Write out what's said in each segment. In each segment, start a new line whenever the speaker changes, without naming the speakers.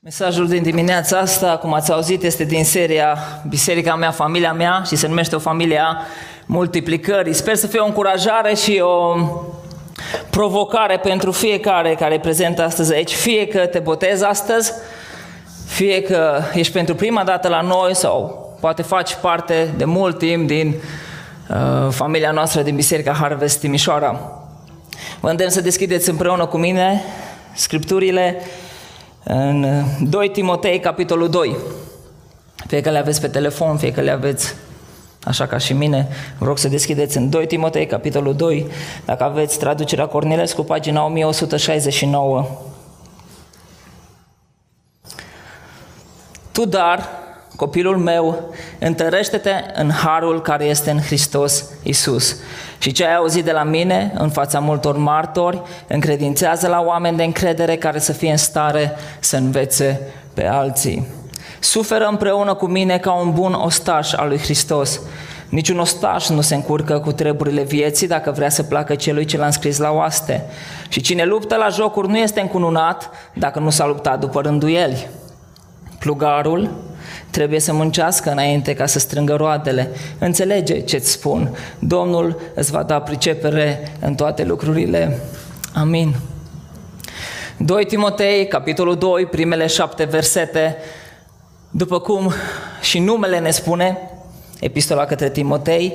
Mesajul din dimineața asta, cum ați auzit, este din seria Biserica mea, familia mea și se numește o familie a multiplicării. Sper să fie o încurajare și o provocare pentru fiecare care e prezent astăzi aici. Fie că te botezi astăzi, fie că ești pentru prima dată la noi sau poate faci parte de mult timp din familia noastră din Biserica Harvest Timișoara. Vă îndemn să deschideți împreună cu mine Scripturile în 2 Timotei, capitolul 2. Fie că le aveți pe telefon, fie că le aveți așa ca și mine, vă rog să deschideți în 2 Timotei, capitolul 2, dacă aveți traducerea Cornilescu, pagina 1169. Tu, dar, copilul meu, întărește-te în harul care este în Hristos Iisus. Și ce ai auzit de la mine, în fața multor martori, încredințează la oameni de încredere care să fie în stare să învețe pe alții. Suferă împreună cu mine ca un bun ostaș al lui Hristos. Niciun ostaș nu se încurcă cu treburile vieții dacă vrea să placă celui ce l-a înscris la oaste. Și cine luptă la jocuri nu este încununat dacă nu s-a luptat după rânduieli. Plugarul trebuie să muncească înainte ca să strângă roadele. Înțelege ce-ți spun. Domnul îți va da pricepere în toate lucrurile. Amin. 2 Timotei, capitolul 2, primele 7 versete. După cum și numele ne spune, epistola către Timotei,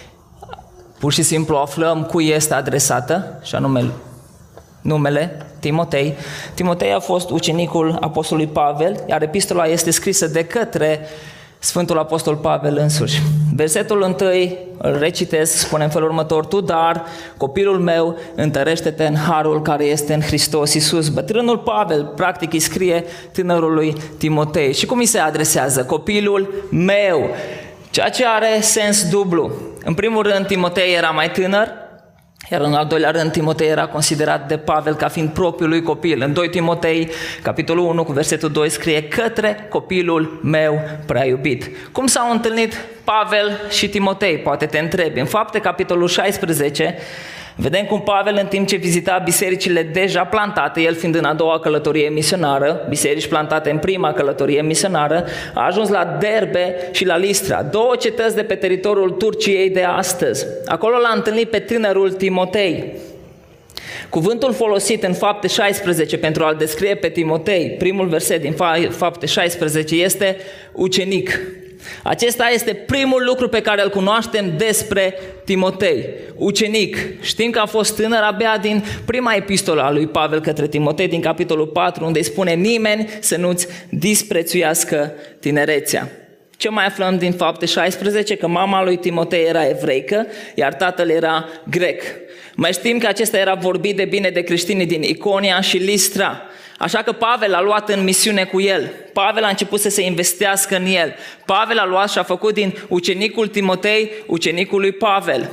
pur și simplu aflăm cui este adresată, și anume numele Timotei. Timotei a fost ucenicul apostolului Pavel, iar epistola este scrisă de către Sfântul Apostol Pavel însuși. Versetul 1 îl recitesc, spune în felul următor: Tu, dar, copilul meu, întărește-te în harul care este în Hristos Iisus. Bătrânul Pavel, practic, îi scrie tânărului Timotei. Și cum îi se adresează? Copilul meu, ceea ce are sens dublu. În primul rând, Timotei era mai tânăr, iar în al doilea rând, Timotei era considerat de Pavel ca fiind propriul lui copil. În 2 Timotei, capitolul 1, cu versetul 2, scrie: către copilul meu prea iubit. Cum s-au întâlnit Pavel și Timotei? Poate te întrebi. În Fapte, capitolul 16, vedem cum Pavel, în timp ce vizita bisericile deja plantate, el fiind în a doua călătorie misionară, biserici plantate în prima călătorie misionară, a ajuns la Derbe și la Listra, două cetăți de pe teritoriul Turciei de astăzi. Acolo l-a întâlnit pe tânărul Timotei. Cuvântul folosit în Fapte 16 pentru a-l descrie pe Timotei, primul verset din Fapte 16, este ucenic. Acesta este primul lucru pe care îl cunoaștem despre Timotei, ucenic. Știm că a fost tânăr abia din prima epistolă a lui Pavel către Timotei, din capitolul 4, unde îi spune: nimeni să nu-ți disprețuiască tinerețea. Ce mai aflăm din Fapte 16? Că mama lui Timotei era evreică, iar tatăl era grec. Mai știm că acesta era vorbit de bine de creștinii din Iconia și Listra. Așa că Pavel a luat în misiune cu el. Pavel a început să se investească în el. Pavel a luat și a făcut din ucenicul Timotei ucenicul lui Pavel.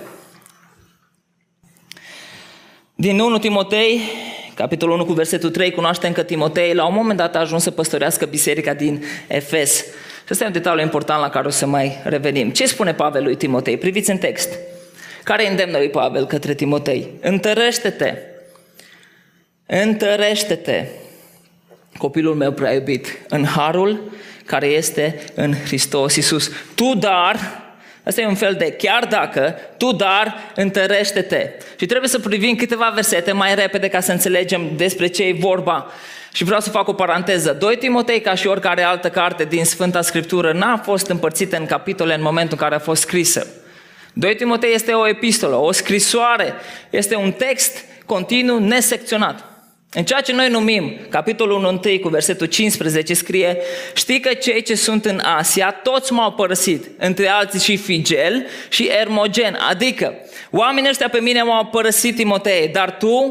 Din 1 Timotei, capitolul 1 cu versetul 3, cunoaștem că Timotei la un moment dat a ajuns să păstorească biserica din Efes. Și ăsta e un detaliu important la care o să mai revenim. Ce spune Pavel lui Timotei? Priviți în text. Care îi îndemnă lui Pavel către Timotei? Întărește-te! Întărește-te, copilul meu prea iubit, în harul care este în Hristos Iisus. Tu, dar, asta e un fel de chiar dacă, tu, dar, întărește-te. Și trebuie să privim câteva versete mai repede ca să înțelegem despre ce e vorba. Și vreau să fac o paranteză. 2 Timotei, ca și oricare altă carte din Sfânta Scriptură, n-a fost împărțită în capitole în momentul în care a fost scrisă. 2 Timotei este o epistolă, o scrisoare, este un text continuu, nesecționat. În ceea ce noi numim capitolul 1 cu versetul 15 scrie: știi că cei ce sunt în Asia toți m-au părăsit, între alții și Figel și Ermogen, adică oamenii ăștia pe mine m-au părăsit, Timotei, dar tu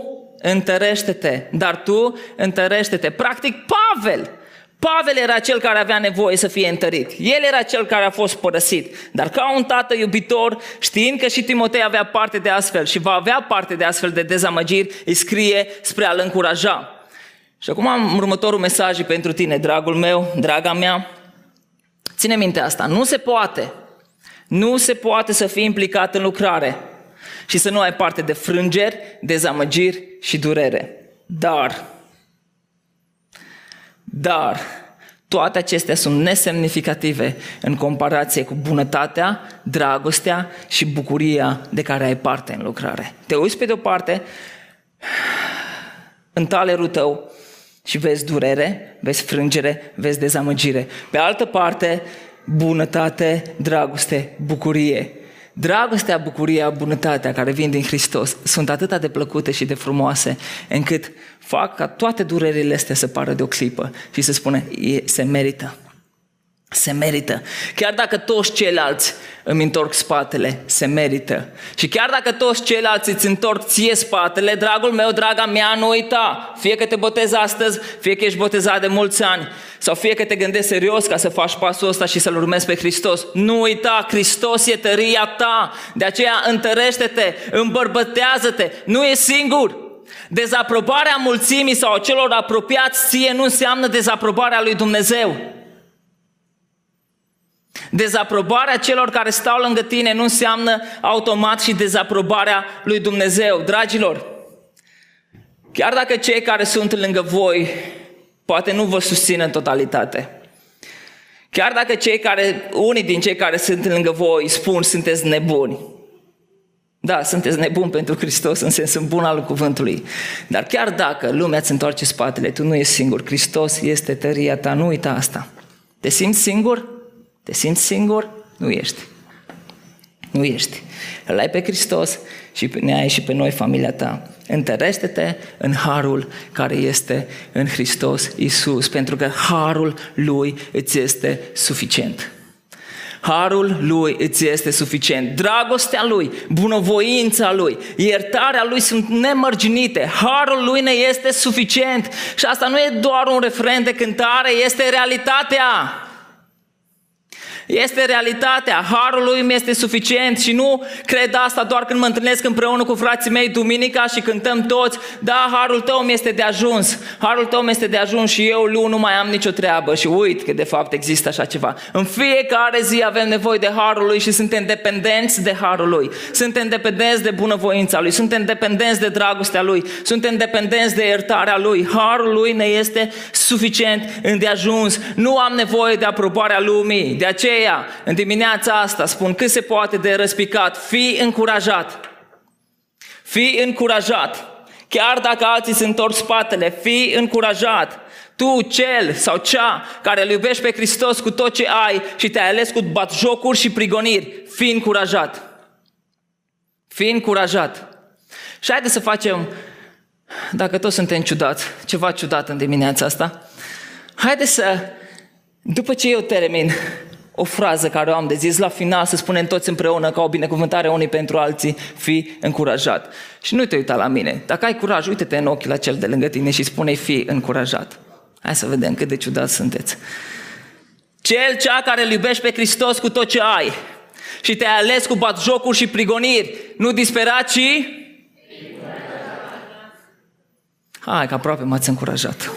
întărește-te. Practic Pavel era cel care avea nevoie să fie întărit. El era cel care a fost părăsit. Dar ca un tată iubitor, știind că și Timotei avea parte de astfel și va avea parte de astfel de dezamăgiri, îi scrie spre a-l încuraja. Și acum am următorul mesaj pentru tine, dragul meu, draga mea. Ține minte asta, nu se poate să fii implicat în lucrare și să nu ai parte de frângeri, dezamăgiri și durere. Dar Dar toate acestea sunt nesemnificative în comparație cu bunătatea, dragostea și bucuria de care ai parte în lucrare. Te uiți pe de-o parte în talerul tău și vezi durere, vezi frângere, vezi dezamăgire. Pe altă parte, bunătate, dragoste, bucurie. Dragostea, bucuria, bunătatea care vin din Hristos sunt atât de plăcute și de frumoase încât fac ca toate durerile astea să pară de o clipă și să spune, se merită. Se merită. Chiar dacă toți ceilalți îmi întorc spatele, se merită. Și chiar dacă toți ceilalți îți întorc ție spatele, dragul meu, draga mea, nu uita. Fie că te botezi astăzi, fie că ești botezat de mulți ani, sau fie că te gândești serios ca să faci pasul ăsta și să-L urmezi pe Hristos. Nu uita, Hristos e tăria ta. De aceea întărește-te, îmbărbătează-te. Nu e singur. Dezaprobarea mulțimii sau a celor apropiați ție nu înseamnă dezaprobarea lui Dumnezeu. Dezaprobarea celor care stau lângă tine nu înseamnă automat și dezaprobarea lui Dumnezeu. Dragilor, chiar dacă cei care sunt lângă voi poate nu vă susțin în totalitate, chiar dacă unii din cei care sunt lângă voi spun sunteți nebuni, da, sunteți nebuni pentru Hristos în sensul bun al cuvântului, dar chiar dacă lumea îți întoarce spatele, tu nu ești singur, Hristos este tăria ta, nu uita asta. Te simți singur? Te simți singur? Nu ești. Nu ești. Îl ai pe Hristos și ne ai și pe noi, familia ta. Întărește-te în harul care este în Hristos Iisus, pentru că harul Lui îți este suficient. Harul Lui îți este suficient. Dragostea Lui, bunăvoința Lui, iertarea Lui sunt nemărginite. Harul Lui ne este suficient. Și asta nu e doar un refren de cântare, este realitatea. Este realitatea, harul lui mi este suficient și nu cred asta doar când mă întâlnesc împreună cu frații mei duminica și cântăm toți, da, harul tău mi este de ajuns, harul tău mi este de ajuns și eu nu mai am nicio treabă și uit că de fapt există așa ceva. În fiecare zi avem nevoie de harul lui și suntem dependenți de harul lui, suntem dependenți de bunăvoința lui, suntem dependenți de dragostea lui, suntem dependenți de iertarea lui, harul lui ne este suficient, îndeajuns, nu am nevoie de aprobarea lumii, de aceea în dimineața asta spun cât se poate de răspicat, fii încurajat. Fii încurajat. Chiar dacă alții îți întorc spatele, fii încurajat. Tu, cel sau cea care îl iubești pe Hristos cu tot ce ai și te-ai ales cu batjocuri și prigoniri, fii încurajat. Fii încurajat. Și haideți să facem, dacă toți suntem ciudați, ceva ciudat în dimineața asta, haideți să, după ce eu termin o frază care o am de zis, la final să spunem toți împreună ca o binecuvântare unii pentru alții, fii încurajat. Și nu te uita la mine. Dacă ai curaj, uite-te în ochii la cel de lângă tine și spune-i fii încurajat. Hai să vedem cât de ciudați sunteți. Cea care îl iubești pe Hristos cu tot ce ai și te-ai ales cu batjocuri și prigoniri, nu dispera, ci... Hai că aproape m-ați încurajat.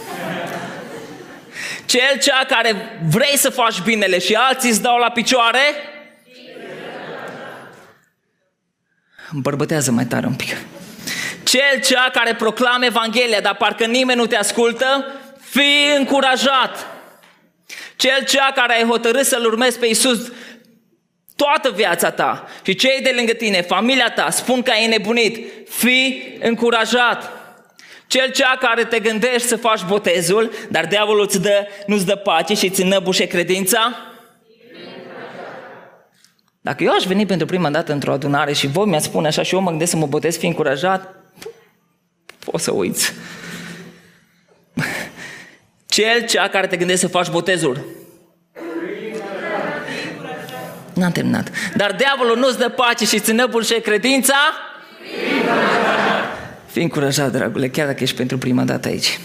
Cea care vrei să faci binele și alții îți dau la picioare, îmbărbătează mai tare un pic. Cea care proclamă Evanghelia, dar parcă nimeni nu te ascultă, fii încurajat. Cea care ai hotărât să-L urmezi pe Iisus toată viața ta și cei de lângă tine, familia ta, spun că ai nebunit, fii încurajat. Cea care te gândești să faci botezul, dar diavolul nu-ți dă pace și îți înăbușe credința? Dacă eu aș veni pentru prima dată într-o adunare și voi mi-ați spune așa și eu mă gândesc să mă botez, fi încurajat, poți să uiți. Cea care te gândești să faci botezul. N-am terminat. Dar diavolul nu-ți dă pace și îți înăbușe credința? Fii încurajat, dragule, chiar dacă ești pentru prima dată aici.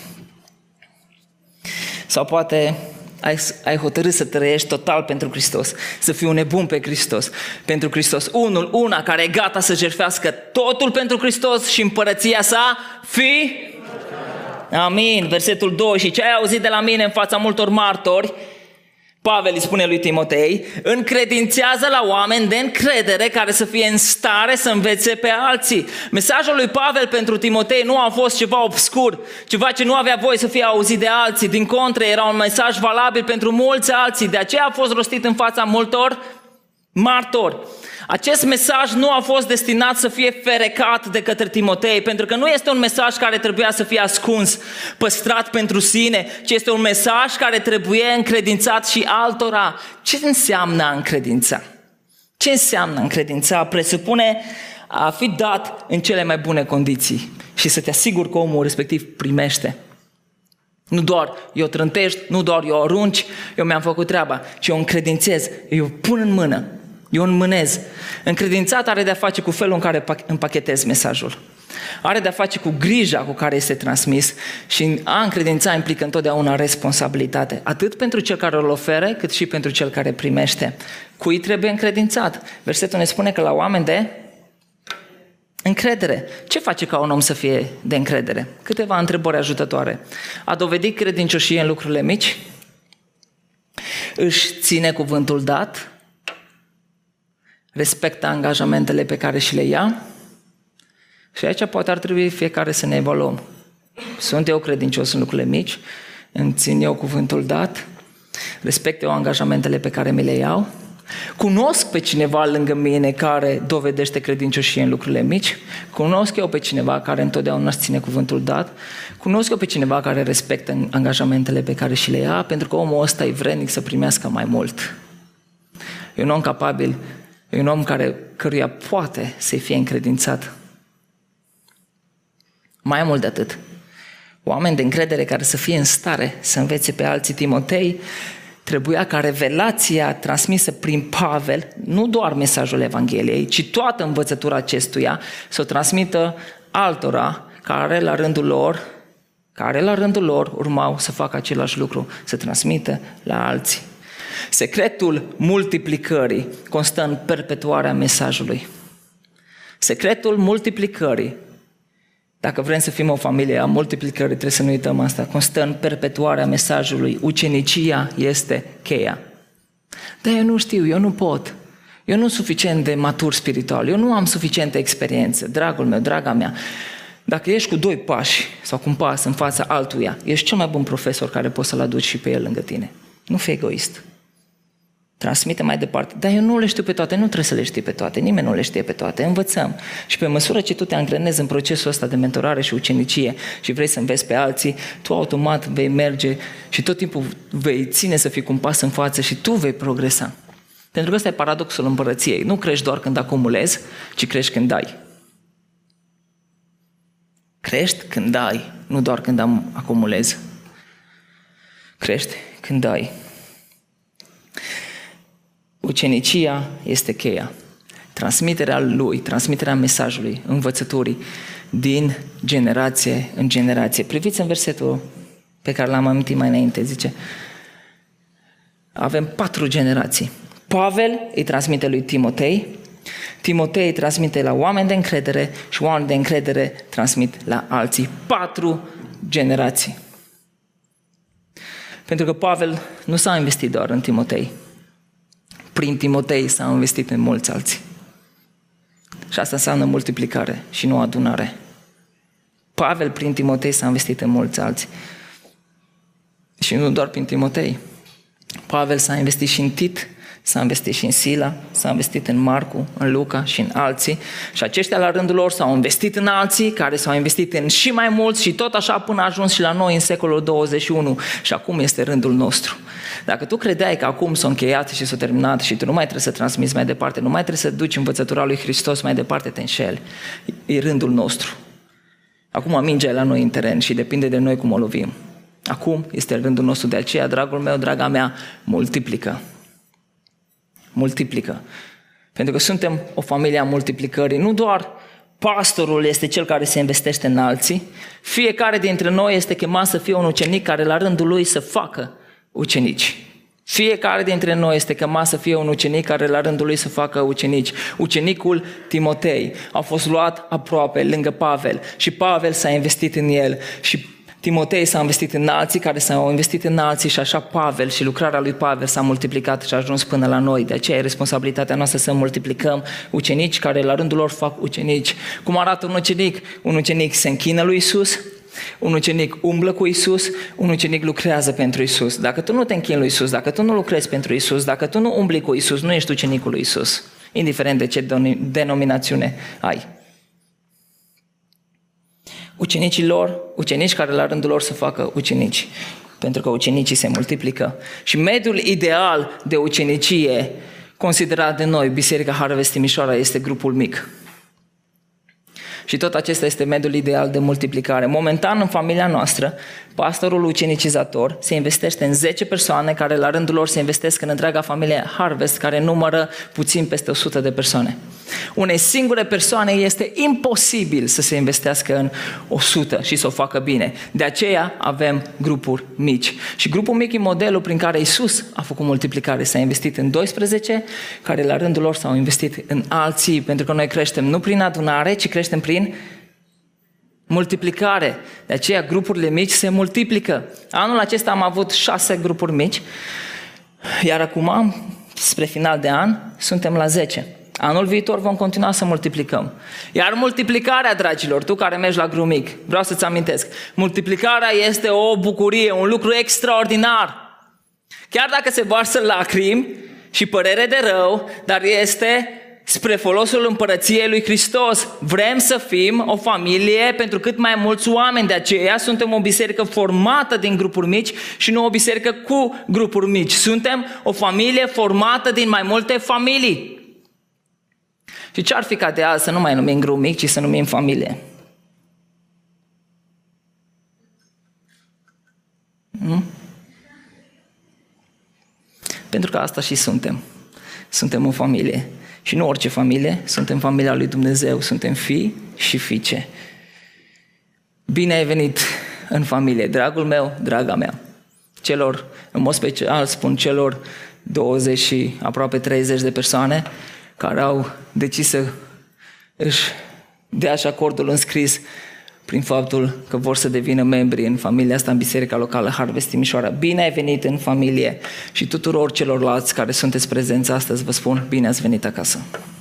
Sau poate ai hotărât să trăiești total pentru Hristos, să fii un nebun pe Hristos, pentru Hristos. Una care e gata să jertfească totul pentru Hristos și împărăția sa, fii... Amin. Versetul 2. Și ce ai auzit de la mine în fața multor martori, Pavel îi spune lui Timotei, încredințează la oameni de încredere care să fie în stare să învețe pe alții. Mesajul lui Pavel pentru Timotei nu a fost ceva obscur, ceva ce nu avea voie să fie auzit de alții. Din contră, era un mesaj valabil pentru mulți alții, de aceea a fost rostit în fața multor martori. Acest mesaj nu a fost destinat să fie ferecat de către Timotei, pentru că nu este un mesaj care trebuia să fie ascuns, păstrat pentru sine, ci este un mesaj care trebuie încredințat și altora. Ce înseamnă a încredința? Ce înseamnă încredința? Presupune a fi dat în cele mai bune condiții și să te asiguri că omul respectiv primește. Nu doar eu trântești, nu doar eu arunci, eu mi-am făcut treaba, ci eu încredințez, eu pun în mână. Eu înmânez. Încredințat are de-a face cu felul în care împachetez mesajul. Are de-a face cu grija cu care este transmis și a încredința implică întotdeauna responsabilitate. Atât pentru cel care îl ofere, cât și pentru cel care primește. Cui trebuie încredințat? Versetul ne spune că la oameni de încredere. Ce face ca un om să fie de încredere? Câteva întrebări ajutătoare. A dovedit credincioșie în lucrurile mici? Își ține cuvântul dat? Respectă angajamentele pe care și le ia? Și aici poate ar trebui fiecare să ne evaluăm. Sunt eu credincios în lucrurile mici? Îmi țin eu cuvântul dat? Respect eu angajamentele pe care mi le iau? Cunosc pe cineva lângă mine care dovedește credincioșie în lucrurile mici? Cunosc eu pe cineva care întotdeauna își ține cuvântul dat? Cunosc eu pe cineva care respectă angajamentele pe care și le ia? Pentru că omul ăsta e vrednic să primească mai mult. E un om capabil, e un om căruia poate să-i fie încredințat. Mai mult de atât, oameni de încredere care să fie în stare să învețe pe alții. Timotei trebuia ca revelația transmisă prin Pavel, nu doar mesajul Evangheliei, ci toată învățătura acestuia, să o transmită altora care la rândul lor urmau să facă același lucru, să transmită la alții. Secretul multiplicării constă în perpetuarea mesajului. Secretul multiplicării, dacă vrem să fim o familie a multiplicării, trebuie să nu uităm asta, constă în perpetuarea mesajului. Ucenicia este cheia. Dar eu nu știu, eu nu pot. Eu nu sunt suficient de matur spiritual, eu nu am suficientă experiență. Dragul meu, draga mea, dacă ești cu 2 pași sau cu un pas în fața altuia, ești cel mai bun profesor care poți să-l aduci și pe el lângă tine. Nu fi egoist. Transmite mai departe. Dar eu nu le știu pe toate, nu trebuie să le știi pe toate, nimeni nu le știe pe toate, învățăm. Și pe măsură ce tu te angrenezi în procesul ăsta de mentorare și ucenicie și vrei să înveți pe alții, tu automat vei merge și tot timpul vei ține să fii cu un pas în față și tu vei progresa. Pentru că ăsta e paradoxul împărăției. Nu crești doar când acumulezi, ci crești când dai. Crești când dai, nu doar când acumulezi. Crești când dai. Ucenicia este cheia. Transmiterea lui, transmiterea mesajului, învățăturii din generație în generație. Priviți în versetul pe care l-am amintit mai înainte, zice, avem 4 generații. Pavel îi transmite lui Timotei, Timotei îi transmite la oameni de încredere și oameni de încredere transmit la alții. 4 generații. Pentru că Pavel nu s-a investit doar în Timotei. Prin Timotei s-a investit în mulți alții. Și asta înseamnă multiplicare și nu adunare. Pavel prin Timotei s-a investit în mulți alții. Și nu doar prin Timotei. Pavel s-a investit și în Tit, s-a investit și în Sila, s-a investit în Marcu, în Luca și în alții. Și aceștia la rândul lor s-au investit în alții, care s-au investit în și mai mulți și tot așa până a ajuns și la noi în secolul 21. Și acum este rândul nostru. Dacă tu credeai că acum s-a încheiat și s-a terminat și tu nu mai trebuie să transmiți mai departe, nu mai trebuie să duci învățătura lui Hristos mai departe, te înșeli. E rândul nostru. Acum mingea e la noi în teren și depinde de noi cum o lovim. Acum este rândul nostru, de aceea, dragul meu, draga mea, multiplică. Multiplică. Pentru că suntem o familie a multiplicării. Nu doar pastorul este cel care se investește în alții, fiecare dintre noi este chemat să fie un ucenic care la rândul lui să facă ucenici. Fiecare dintre noi este chemat să fie un ucenic care la rândul lui să facă ucenici. Ucenicul Timotei a fost luat aproape lângă Pavel și Pavel s-a investit în el și Timotei s-a investit în alții care s-au investit în alții și așa Pavel și lucrarea lui Pavel s-a multiplicat și a ajuns până la noi. De aceea e responsabilitatea noastră să multiplicăm ucenici care la rândul lor fac ucenici. Cum arată un ucenic? Un ucenic se închină lui Iisus, un ucenic umblă cu Iisus, un ucenic lucrează pentru Iisus. Dacă tu nu te închini lui Iisus, dacă tu nu lucrezi pentru Iisus, dacă tu nu umbli cu Iisus, nu ești ucenicul lui Iisus, indiferent de ce denominațiune ai. Ucenici care la rândul lor să facă ucenici, pentru că ucenicii se multiplică. Și mediul ideal de ucenicie considerat de noi, Biserica Harvest Timișoara, este grupul mic. Și tot acesta este mediul ideal de multiplicare. Momentan, în familia noastră, pastorul ucenicizator se investește în 10 persoane care la rândul lor se investesc în întreaga familie Harvest, care numără puțin peste 100 de persoane. Unei singure persoane este imposibil să se investească în 100 și să o facă bine. De aceea avem grupuri mici. Și grupul mic e modelul prin care Iisus a făcut multiplicare. S-a investit în 12, care la rândul lor s-au investit în alții, pentru că noi creștem nu prin adunare, ci creștem prin multiplicare. De aceea grupurile mici se multiplică. Anul acesta am avut 6 grupuri mici, iar acum, spre final de an, suntem la 10. Anul viitor vom continua să multiplicăm. Iar multiplicarea, dragilor, tu care mergi la grup mic, vreau să-ți amintesc, multiplicarea este o bucurie, un lucru extraordinar. Chiar dacă se varsă lacrimi și părere de rău, dar este spre folosul împărăției lui Hristos. Vrem să fim o familie pentru cât mai mulți oameni. De aceea suntem o biserică formată din grupuri mici și nu o biserică cu grupuri mici. Suntem o familie formată din mai multe familii. Și ce-ar fi ca de azi să nu mai numim grup mic, ci să numim familie? Pentru că asta și suntem. Suntem o familie. Și nu orice familie, suntem familia lui Dumnezeu, suntem fii și fiice. Bine ai venit în familie, dragul meu, draga mea. Celor, în mod special spun celor 20 și aproape 30 de persoane care au decis să își dea și acordul înscris prin faptul că vor să devină membri în familia asta, în Biserica Locală Harvest Timișoara. Bine ai venit în familie și tuturor celorlalți care sunteți prezenți astăzi, vă spun, bine ați venit acasă.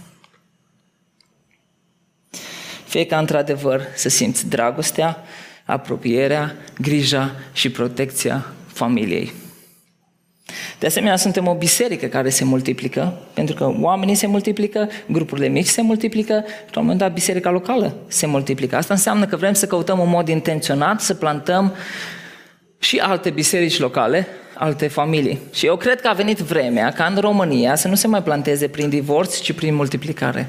Fie ca într-adevăr să simți dragostea, apropierea, grija și protecția familiei. De asemenea, suntem o biserică care se multiplică, pentru că oamenii se multiplică, grupurile mici se multiplică și la un moment dat biserica locală se multiplică. Asta înseamnă că vrem să căutăm în mod intenționat să plantăm și alte biserici locale, alte familii. Și eu cred că a venit vremea ca în România să nu se mai planteze prin divorț, ci prin multiplicare.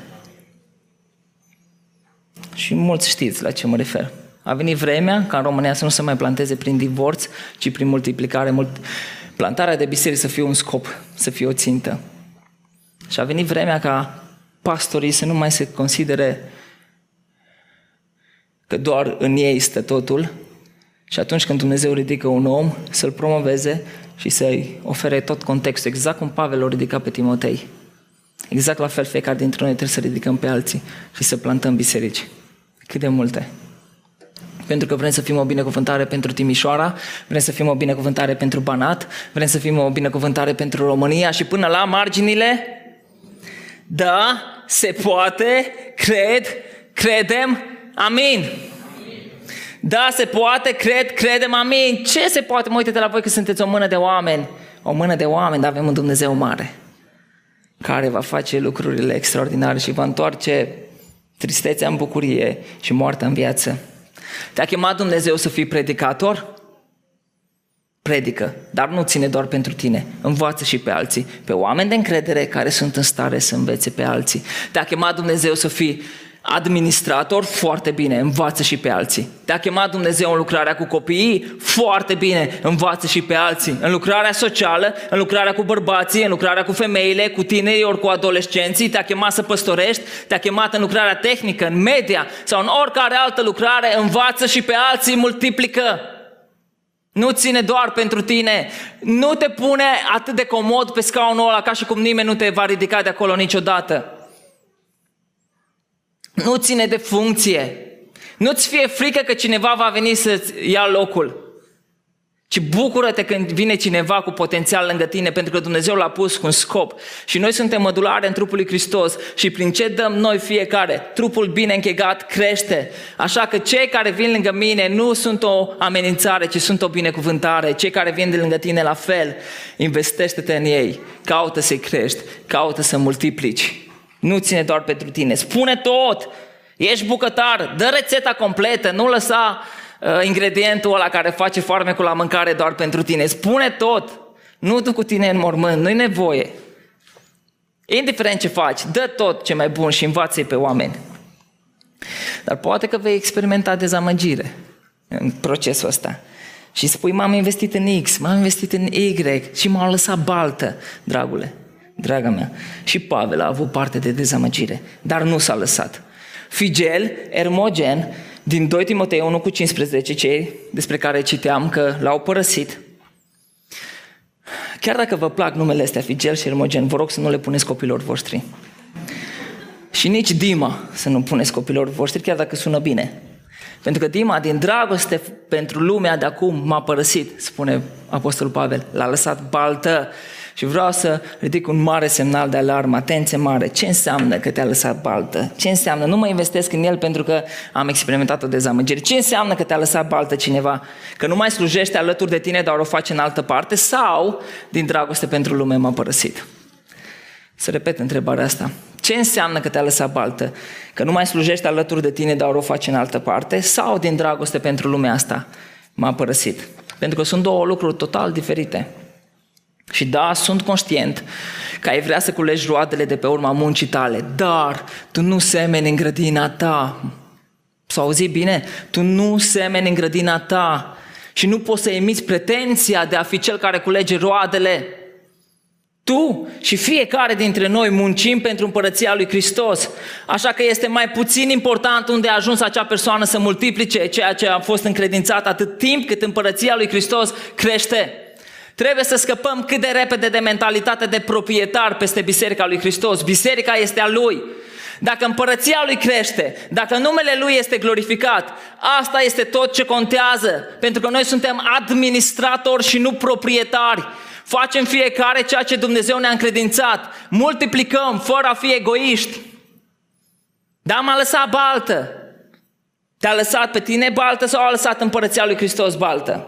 Și mulți știți la ce mă refer. A venit vremea ca în România să nu se mai planteze prin divorț, ci prin multiplicare. Plantarea de biserici să fie un scop, să fie o țintă. Și a venit vremea ca pastorii să nu mai se considere că doar în ei stă totul și atunci când Dumnezeu ridică un om, să-l promoveze și să-i ofere tot contextul, exact cum Pavel o ridica pe Timotei. Exact la fel fiecare dintre noi trebuie să ridicăm pe alții și să plantăm biserici. Cât de multe! Pentru că vrem să fim o binecuvântare pentru Timișoara, vrem să fim o binecuvântare pentru Banat, vrem să fim o binecuvântare pentru România și până la marginile, da, se poate, credem, amin. Da, se poate, credem, amin. Ce se poate? Mă, uite-te la voi că sunteți o mână de oameni. O mână de oameni, dar avem un Dumnezeu mare care va face lucrurile extraordinare și va întoarce tristețea în bucurie și moartea în viață. Te-a chemat Dumnezeu să fii predicator? Predică, dar nu ține doar pentru tine. Învață și pe alții, pe oameni de încredere care sunt în stare să învețe pe alții. Te-a chemat Dumnezeu să fii administrator? Foarte bine, învață și pe alții. Te-a chemat Dumnezeu în lucrarea cu copiii? Foarte bine, învață și pe alții. În lucrarea socială, în lucrarea cu bărbații, în lucrarea cu femeile, cu tinerii ori cu adolescenții, te-a chemat să păstorești, te-a chemat în lucrarea tehnică, în media sau în oricare altă lucrare, învață și pe alții, multiplică. Nu ține doar pentru tine, nu te pune atât de comod pe scaunul ăla ca și cum nimeni nu te va ridica de acolo niciodată. Nu ține de funcție, Nu-ți fie frică că cineva va veni să-ți ia locul, ci bucură-te când vine cineva cu potențial lângă tine, pentru că Dumnezeu l-a pus cu un scop. Și noi suntem mădulare în trupul lui Hristos și prin ce dăm noi fiecare, trupul bine închegat crește. Așa că cei care vin lângă mine nu sunt o amenințare, ci sunt o binecuvântare. Cei care vin de lângă tine la fel, investește-te în ei, caută să-i crești, caută să multiplici. Nu ține doar pentru tine, spune tot, ești bucătar, dă rețeta completă, nu lăsa ingredientul ăla care face farmecul la mâncare doar pentru tine. Spune tot, nu du cu tine în mormânt, nu-i nevoie. Indiferent ce faci, dă tot ce mai bun și învață-i pe oameni. Dar poate că vei experimenta dezamăgire în procesul ăsta. Și spui, m-am investit în X, m-am investit în Y și m-au lăsat baltă, dragule, draga mea. Și Pavel a avut parte de dezamăgire, dar nu s-a lăsat. Figel, Ermogen, din 2 Timotei 1:15, cei despre care citeam că l-au părăsit. Chiar dacă vă plac numele astea, Figel și Ermogen, vă rog să nu le puneți copilor voștri. Și nici Dima să nu puneți copilor voștri, chiar dacă sună bine. Pentru că Dima, din dragoste pentru lumea de acum, m-a părăsit, spune Apostolul Pavel, l-a lăsat baltă. Și vreau să ridic un mare semnal de alarmă, atenție mare. Ce înseamnă că te-a lăsat baltă? Ce înseamnă? Nu mă investesc în el pentru că am experimentat o dezamăgire. Ce înseamnă că te-a lăsat baltă cineva? Că nu mai slujește alături de tine, dar o face în altă parte? Sau, din dragoste pentru lume, m-a părăsit? Să repet întrebarea asta. Ce înseamnă că te-a lăsat baltă? Că nu mai slujește alături de tine, dar o face în altă parte? Sau, din dragoste pentru lumea asta, m-a părăsit? Pentru că sunt două lucruri total diferite. Și da, sunt conștient că ai vrea să culegi roadele de pe urma muncii tale, dar tu nu semeni în grădina ta. S-a auzit bine? Tu nu semeni în grădina ta și nu poți să emiți pretenția de a fi cel care culege roadele. Tu și fiecare dintre noi muncim pentru împărăția lui Hristos, așa că este mai puțin important unde a ajuns acea persoană să multiplice ceea ce a fost încredințat atât timp cât împărăția lui Hristos crește. Trebuie să scăpăm cât de repede de mentalitatea de proprietar peste Biserica lui Hristos. Biserica este a Lui. Dacă împărăția Lui crește, dacă numele Lui este glorificat, asta este tot ce contează. Pentru că noi suntem administratori și nu proprietari. Facem fiecare ceea ce Dumnezeu ne-a încredințat. Multiplicăm fără a fi egoiști. Dar m-a lăsat baltă. Te-a lăsat pe tine baltă sau a lăsat împărăția lui Hristos baltă?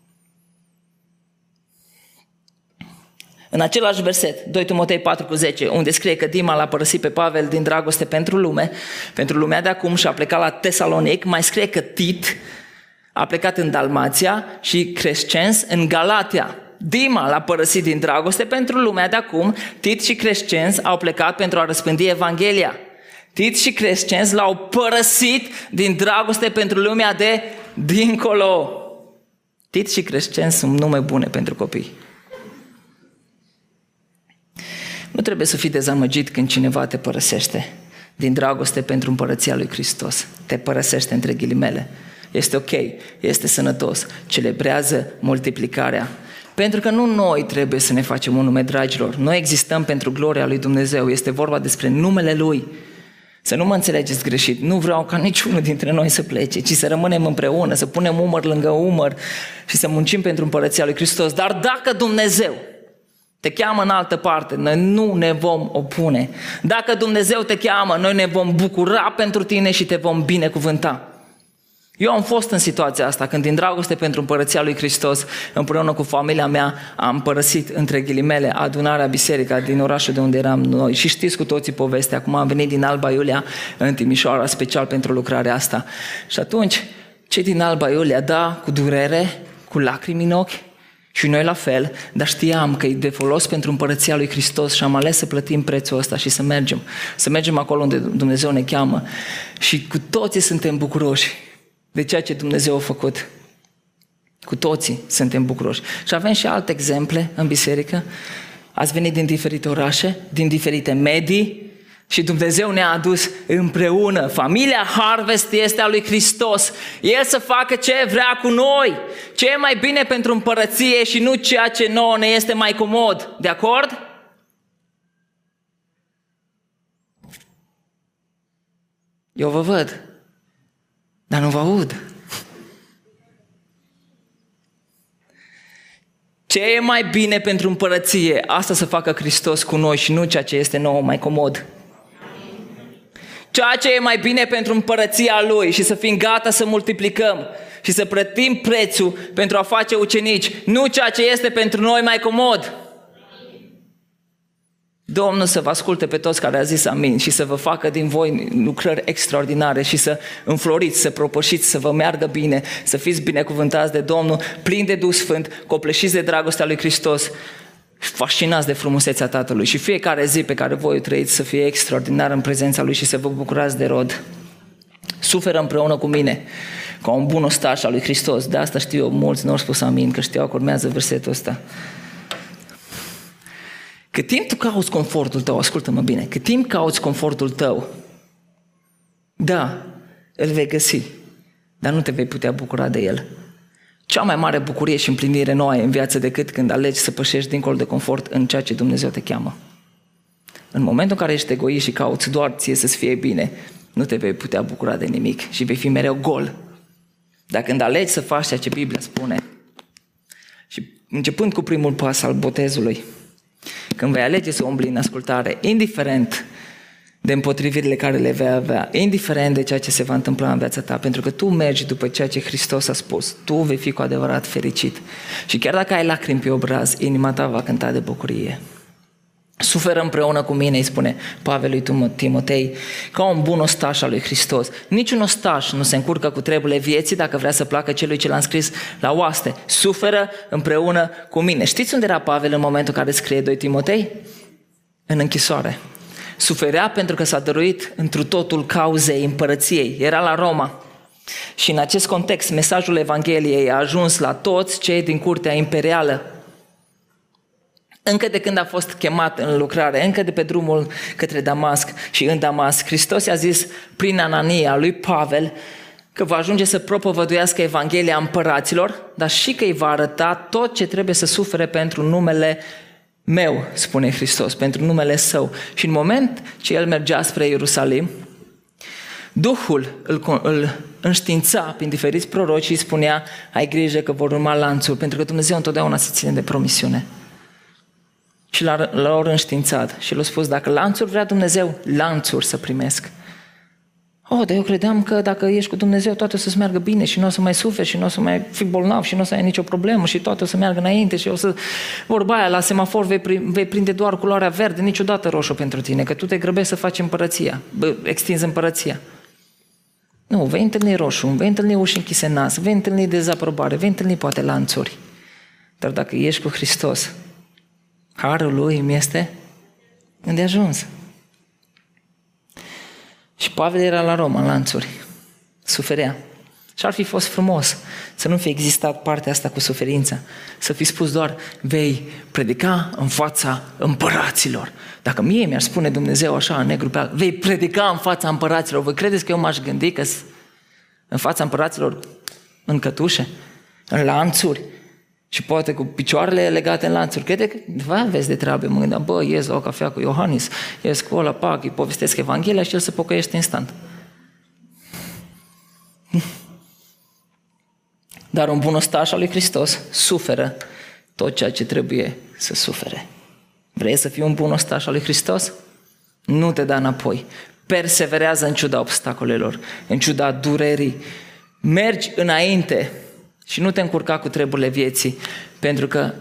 În același verset, 2 Timotei 4:10, unde scrie că Dima l-a părăsit pe Pavel din dragoste pentru lume, pentru lumea de acum și a plecat la Tesalonic, mai scrie că Tit a plecat în Dalmația și Crescens în Galatia. Dima l-a părăsit din dragoste pentru lumea de acum, Tit și Crescens au plecat pentru a răspândi Evanghelia. Tit și Crescens l-au părăsit din dragoste pentru lumea de dincolo. Tit și Crescens sunt nume bune pentru copii. Nu trebuie să fii dezamăgit când cineva te părăsește din dragoste pentru împărăția lui Hristos. Te părăsește între ghilimele. Este ok, este sănătos, celebrează multiplicarea. Pentru că nu noi trebuie să ne facem un nume, dragilor. Noi existăm pentru gloria lui Dumnezeu. Este vorba despre numele Lui. Să nu mă înțelegeți greșit. Nu vreau ca niciunul dintre noi să plece, ci să rămânem împreună, să punem umăr lângă umăr și să muncim pentru împărăția lui Hristos. Dar dacă Dumnezeu te cheamă în altă parte, noi nu ne vom opune. Dacă Dumnezeu te cheamă, noi ne vom bucura pentru tine și te vom binecuvânta. Eu am fost în situația asta, când din dragoste pentru împărăția lui Hristos, împreună cu familia mea, am părăsit, între ghilimele, adunarea, biserica din orașul de unde eram noi. Și știți cu toții povestea. Acum am venit din Alba Iulia în Timișoara, special pentru lucrarea asta. Și atunci, cei din Alba Iulia, da, cu durere, cu lacrimi în ochi, și noi la fel, dar știam că e de folos pentru împărăția lui Hristos și am ales să plătim prețul ăsta și să mergem. Să mergem acolo unde Dumnezeu ne cheamă. Și cu toții suntem bucuroși de ceea ce Dumnezeu a făcut. Cu toții suntem bucuroși. Și avem și alte exemple în biserică. Ați venit din diferite orașe, din diferite medii și Dumnezeu ne-a adus împreună. Familia Harvest este a lui Hristos. El să facă ce vrea cu noi, ce e mai bine pentru împărăție și nu ceea ce nouă ne este mai comod. De acord? Eu vă văd. dar nu vă aud. Ce e mai bine pentru împărăție? Asta să facă Hristos cu noi și nu ceea ce este nouă mai comod. Ceea ce e mai bine pentru împărăția Lui și să fim gata să multiplicăm și să plătim prețul pentru a face ucenici, nu ceea ce este pentru noi mai comod. Domnul să vă asculte pe toți care a zis amin și să vă facă din voi lucrări extraordinare și să înfloriți, să propășiți, să vă meargă bine, să fiți binecuvântați de Domnul, plini de Duh Sfânt, copleșiți de dragostea lui Hristos, fascinați de frumusețea Tatălui și fiecare zi pe care voi o trăiți să fie extraordinar în prezența Lui și să vă bucurați de rod. Suferă împreună cu mine ca un bun ostaș al lui Hristos. De asta știu eu, mulți nu au spus amin, că știau că urmează versetul ăsta. Cât timp tu cauți confortul tău, ascultă-mă bine, cât timp cauți confortul tău, da, îl vei găsi, dar nu te vei putea bucura de el. Cea mai mare bucurie și împlinire nu ai în viață decât când alegi să pășești dincolo de confort în ceea ce Dumnezeu te cheamă. În momentul în care ești egoist și cauți doar ție să-ți fie bine, nu te vei putea bucura de nimic și vei fi mereu gol. Dar când alegi să faci ceea ce Biblia spune, și începând cu primul pas al botezului, când vei alege să umbli în ascultare, indiferent de împotrivirile care le vei avea, indiferent de ceea ce se va întâmpla în viața ta, pentru că tu mergi după ceea ce Hristos a spus, tu vei fi cu adevărat fericit. Și chiar dacă ai lacrimi pe obraz, inima ta va cânta de bucurie. Suferă împreună cu mine, îi spune Pavel lui Timotei, ca un bun ostaș al lui Hristos. Niciun ostaș nu se încurcă cu treburile vieții dacă vrea să placă celui ce l-a înscris la oaste. Suferă împreună cu mine. Știți unde era Pavel în momentul în care scrie 2 Timotei? În închisoare. Suferea pentru că s-a dăruit întru totul cauzei împărăției. Era la Roma. Și în acest context, mesajul Evangheliei a ajuns la toți cei din curtea imperială. Încă de când a fost chemat în lucrare, încă de pe drumul către Damasc și în Damasc, Hristos i-a zis prin Anania lui Pavel că va ajunge să propovăduiască Evanghelia împăraților, dar și că îi va arăta tot ce trebuie să sufere pentru numele meu, spune Hristos, pentru numele Său. Și în moment ce el mergea spre Ierusalim, Duhul îl înștiința prin diferiți proroci și îi spunea, ai grijă că vor urma lanțuri, pentru că Dumnezeu întotdeauna se ține de promisiune. Și l-au înștiințat și l-au spus, dacă lanțuri vrea Dumnezeu, lanțuri să primesc. Dar eu credeam că dacă ești cu Dumnezeu, toate o să-ți meargă bine și nu o să mai suferi și nu o să mai fii bolnav și nu o să ai nicio problemă și toate o să meargă înainte și o să... Vorba aia, la semafor vei prinde doar culoarea verde, niciodată roșu pentru tine, că tu te grăbești să faci împărăția, extinzi împărăția. Nu, vei întâlni roșu, vei întâlni uși închise în nas, vei întâlni dezaprobare, vei întâlni poate lanțuri. Dar dacă ești cu Hristos, harul Lui îmi este îndeajuns. Și Pavel era la Roma, în lanțuri, suferea. Și ar fi fost frumos să nu fi existat partea asta cu suferința, să fi spus doar, vei predica în fața împăraților. Dacă mie mi-ar spune Dumnezeu așa, în negru pe alb, vei predica în fața împăraților, voi credeți că eu m-aș gândi că în fața împăraților în cătușe, în lanțuri, și poate cu picioarele legate în lanțuri. Crede că vezi de treabă, mă gândeam, ies la o cafea cu Iohannis, ies cu ăla, pac, îi povestesc Evanghelia și el se pocăiește instant. Dar un bun ostaș al lui Hristos suferă tot ceea ce trebuie să sufere. Vrei să fii un bun ostaș al lui Hristos? Nu te da înapoi. Perseverează în ciuda obstacolelor, în ciuda durerii. Mergi înainte și nu te încurca cu treburile vieții, pentru că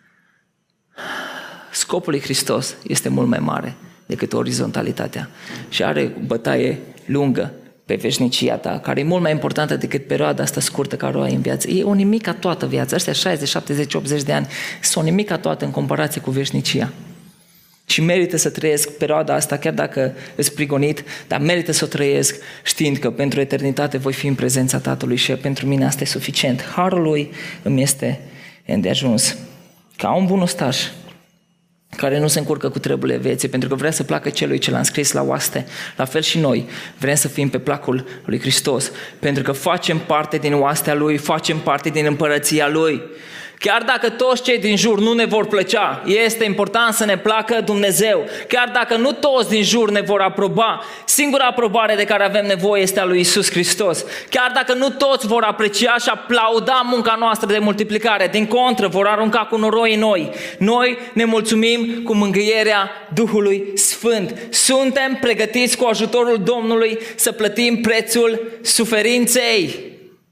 scopul lui Hristos este mult mai mare decât orizontalitatea și are o bătaie lungă pe veșnicia ta, care e mult mai importantă decât perioada asta scurtă care o ai în viață. E o nimica toată viața. Astea 60, 70, 80 de ani sunt o nimica toată în comparație cu veșnicia. Și merită să trăiesc perioada asta, chiar dacă îți prigonit, dar merită să o trăiesc știind că pentru eternitate voi fi în prezența Tatălui și pentru mine asta e suficient. Harul Lui îmi este îndeajuns. Ca un bun ostaș care nu se încurcă cu treburile vieții, pentru că vrea să placă celui ce l-a înscris la oaste. La fel și noi vrem să fim pe placul lui Hristos, pentru că facem parte din oastea Lui, facem parte din împărăția Lui. Chiar dacă toți cei din jur nu ne vor plăcea, este important să ne placă Dumnezeu. Chiar dacă nu toți din jur ne vor aproba, singura aprobare de care avem nevoie este a lui Iisus Hristos. Chiar dacă nu toți vor aprecia și aplauda munca noastră de multiplicare, din contră vor arunca cu noroi în noi. Noi ne mulțumim cu mângâierea Duhului Sfânt. Suntem pregătiți cu ajutorul Domnului să plătim prețul suferinței.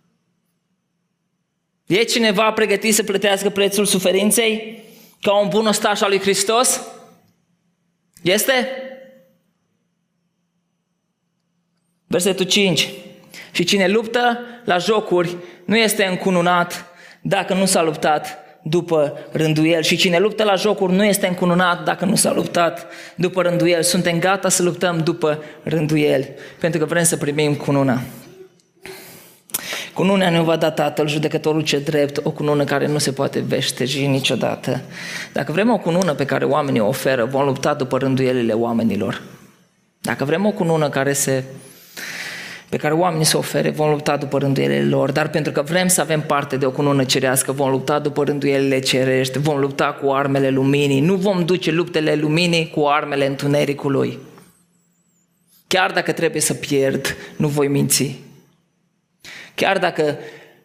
E cineva pregătit să plătească prețul suferinței ca un bun ostaș al lui Hristos? Este? Versetul 5. Și cine luptă la jocuri nu este încununat dacă nu s-a luptat după rânduieli. Și cine luptă la jocuri nu este încununat dacă nu s-a luptat după rânduieli. Suntem gata să luptăm după rânduieli, pentru că vrem să primim cununa. Cununa ne va da Tatăl, judecătorul cel drept, o cunună care nu se poate veșteji niciodată. Dacă vrem o cunună pe care oamenii o oferă, vom lupta după rânduielile oamenilor. Dacă vrem o cunună pe care oamenii se ofere, vom lupta după rânduielile lor, dar pentru că vrem să avem parte de o cunună cerească, vom lupta după rânduielile cerești, vom lupta cu armele luminii, nu vom duce luptele luminii cu armele întunericului. Chiar dacă trebuie să pierd, nu voi minți. Chiar dacă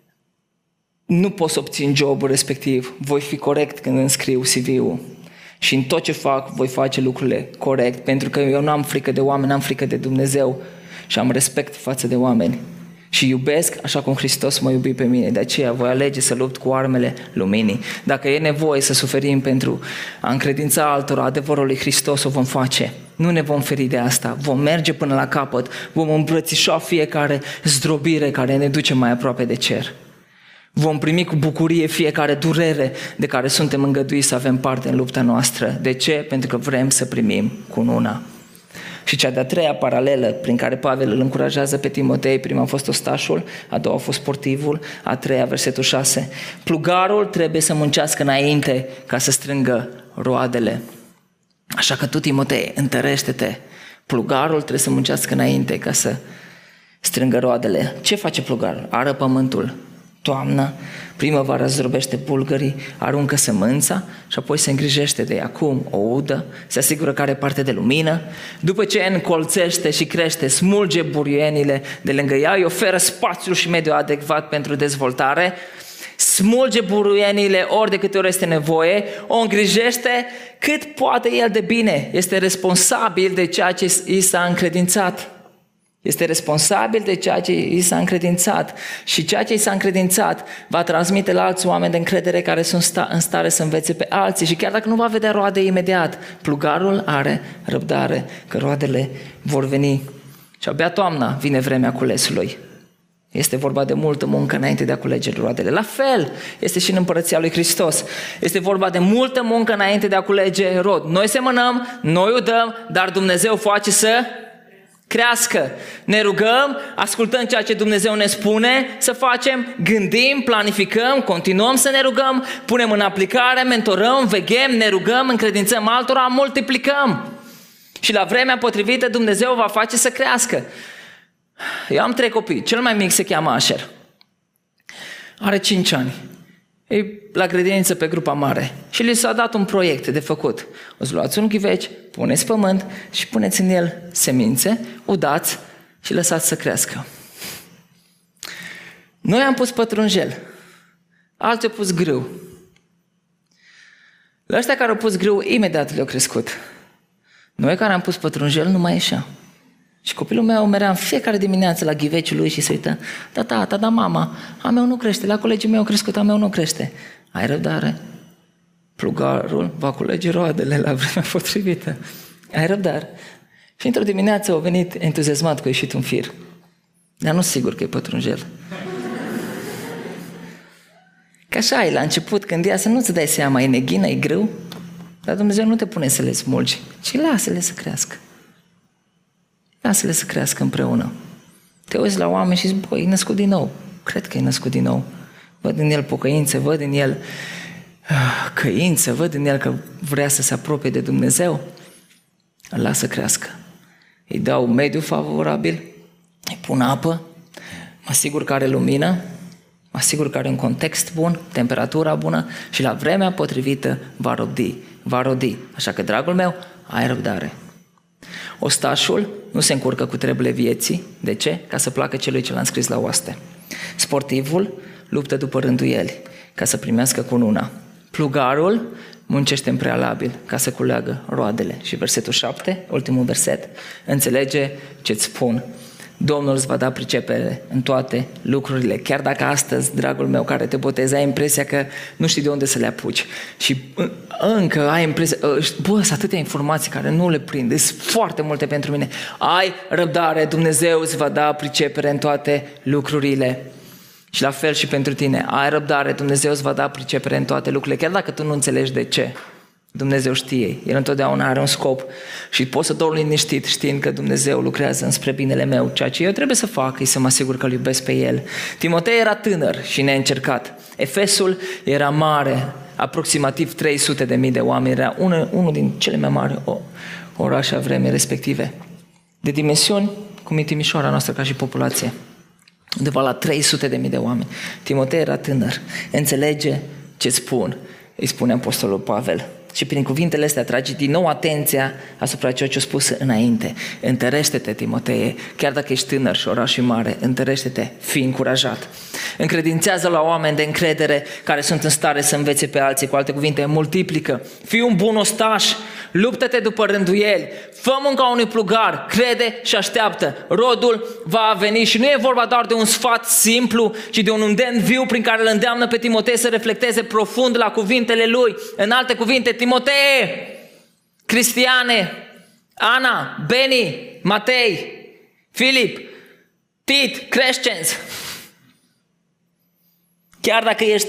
nu pot să obțin jobul respectiv, voi fi corect când înscriu CV-ul. Și în tot ce fac, voi face lucrurile corect, pentru că eu nu am frică de oameni, am frică de Dumnezeu și am respect față de oameni. Și iubesc așa cum Hristos m-a iubit pe mine. De aceea voi alege să lupt cu armele luminii. Dacă e nevoie să suferim pentru a încredința altora adevărul lui Hristos, o vom face. Nu ne vom feri de asta. Vom merge până la capăt. Vom îmbrățișa fiecare zdrobire care ne duce mai aproape de cer. Vom primi cu bucurie fiecare durere de care suntem îngăduiți să avem parte în lupta noastră. De ce? Pentru că vrem să primim cununa. Și cea de-a treia paralelă prin care Pavel îl încurajează pe Timotei, prima a fost ostașul, a doua a fost sportivul, a treia, versetul 6. Plugarul trebuie să muncească înainte ca să strângă roadele. Așa că tu, Timotei, întărește-te. Plugarul trebuie să muncească înainte ca să strângă roadele. Ce face plugarul? Ară pământul. Toamnă, primăvara zdrobește bulgării, aruncă sămânța și apoi se îngrijește de ea. Cum? O udă, se asigură că are parte de lumină. După ce încolțește și crește, smulge buruienile de lângă ea, îi oferă spațiul și mediul adecvat pentru dezvoltare, smulge buruienile ori de câte ori este nevoie, o îngrijește cât poate el de bine. Este responsabil de ceea ce i s-a încredințat. Este responsabil de ceea ce i s-a încredințat și ceea ce i s-a încredințat va transmite la alți oameni de încredere care sunt în stare să învețe pe alții și chiar dacă nu va vedea roade imediat, plugarul are răbdare că roadele vor veni. Și abia toamna vine vremea culesului. Este vorba de multă muncă înainte de a culege roadele. La fel este și în Împărăția lui Hristos. Este vorba de multă muncă înainte de a culege rod. Noi semănăm, noi udăm, dar Dumnezeu face să crească. Ne rugăm, ascultăm ceea ce Dumnezeu ne spune să facem, gândim, planificăm, continuăm să ne rugăm, punem în aplicare, mentorăm, veghem, ne rugăm, încredințăm altora, multiplicăm. Și la vremea potrivită Dumnezeu va face să crească. Eu am 3 copii. Cel mai mic se cheamă Asher. Are 5 ani. E la grădiniță pe grupa mare. Și li s-a dat un proiect de făcut. O să luați un ghiveci, puneți pământ și puneți în el semințe, udați și lăsați să crească. Noi am pus pătrunjel. Alții au pus grâu. La ăștia care au pus grâu, imediat le-au crescut. Noi care am pus pătrunjel, nu mai ieșea. Și copilul meu merea în fiecare dimineață la ghiveciul lui și se uită: da, tata, da, mama, a meu nu crește, la colegii mei au crescut, a meu nu crește. Ai răbdare. Plugarul va culege roadele la vremea potrivită. Ai răbdare. Și într-o dimineață au venit entuziasmat că a ieșit un fir. Dar nu sigur că e pătrunjel. Că așa e la început, când iasă, nu-ți dai seama, e neghină, e greu, dar Dumnezeu nu te pune să le smulgi, ci lasă-le să crească. Lasă-le să crească împreună. Te uiți la oameni și zici: băi, e născut din nou. Cred că e născut din nou. Văd în el pocăință, văd în el căință, văd în el că vrea să se apropie de Dumnezeu. Îl lasă crească. Îi dau mediu favorabil, îi pun apă, mă asigur că are lumină, Mă asigur că are un context bun, temperatura bună și la vremea potrivită va rodi. Așa că, dragul meu, ai răbdare. Ostașul nu se încurcă cu treburile vieții. De ce? Ca să placă celui ce l-a înscris la oaste. Sportivul luptă după rânduieli, ca să primească cununa. Plugarul muncește în prealabil, ca să culeagă roadele. Și versetul 7, ultimul verset, înțelege ce-ți spun. Domnul îți va da pricepere în toate lucrurile. Chiar dacă astăzi, dragul meu, care te botezi, ai impresia că nu știi de unde să le apuci și încă ai impresia, sunt atâtea informații care nu le prind, sunt foarte multe pentru mine. Ai răbdare, Dumnezeu îți va da pricepere în toate lucrurile. Și la fel și pentru tine, ai răbdare, Dumnezeu îți va da pricepere în toate lucrurile, chiar dacă tu nu înțelegi de ce. Dumnezeu știe, El întotdeauna are un scop și poți să dormi liniștit știind că Dumnezeu lucrează înspre binele meu. Ceea ce eu trebuie să fac e să mă asigur că îl iubesc pe El. Timotei era tânăr și neîncercat. Efesul era mare, aproximativ 300.000 de oameni, era unul din cele mai mari orașe a vremii respective. De dimensiuni, cum e Timișoara noastră ca și populație, undeva la 300.000 de oameni. Timotei era tânăr, înțelege ce spun, îi spune Apostolul Pavel. Și prin cuvintele astea atrage din nou atenția asupra ceea ce a spus înainte. Întărește-te, Timotee, chiar dacă ești tânăr și orașul mare, întărește-te, fii încurajat. Încredințează la oameni de încredere care sunt în stare să învețe pe alții, cu alte cuvinte, multiplică. Fii un bun ostaș, luptă-te după rânduieli, fă munca unui plugar, crede și așteaptă. Rodul va veni și nu e vorba doar de un sfat simplu, ci de un îndemn viu prin care îl îndeamnă pe Timotei să reflecteze profund la cuvintele lui. În alte cuvinte, Timotei, Cristiane, Ana, Beni, Matei, Filip, Tit, Crescens. Chiar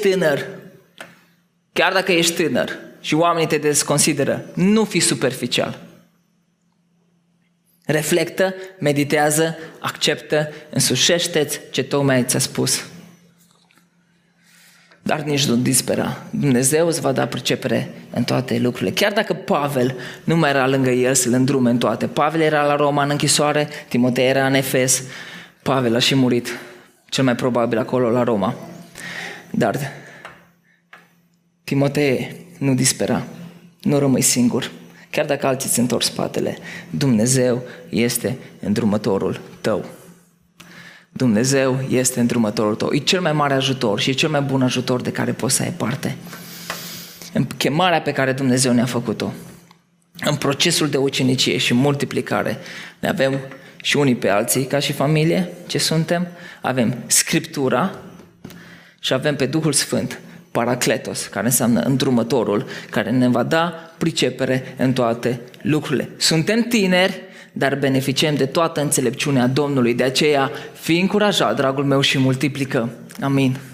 dacă ești tânăr și oamenii te desconsideră, nu fi superficial. Reflectă, meditează, acceptă, însușește-ți ce tocmai ți-a spus. Dar nici nu dispera. Dumnezeu îți va da pricepere în toate lucrurile. Chiar dacă Pavel nu mai era lângă el să-l îndrume în toate. Pavel era la Roma în închisoare, Timotei era în Efes. Pavel a și murit, cel mai probabil acolo la Roma. Dar Timotei, nu dispera, nu rămâi singur. Chiar dacă alții îți întorc spatele, Dumnezeu este îndrumătorul tău. Dumnezeu este îndrumătorul tău. E cel mai mare ajutor și e cel mai bun ajutor de care poți să ai parte. În chemarea pe care Dumnezeu ne-a făcut-o, în procesul de ucenicie și multiplicare, ne avem și unii pe alții, ca și familie, ce suntem, avem Scriptura și avem pe Duhul Sfânt, Paracletos, care înseamnă îndrumătorul, care ne va da pricepere în toate lucrurile. Suntem tineri, dar beneficiem de toată înțelepciunea Domnului. De aceea, fii încurajat, dragul meu, și multiplică. Amin.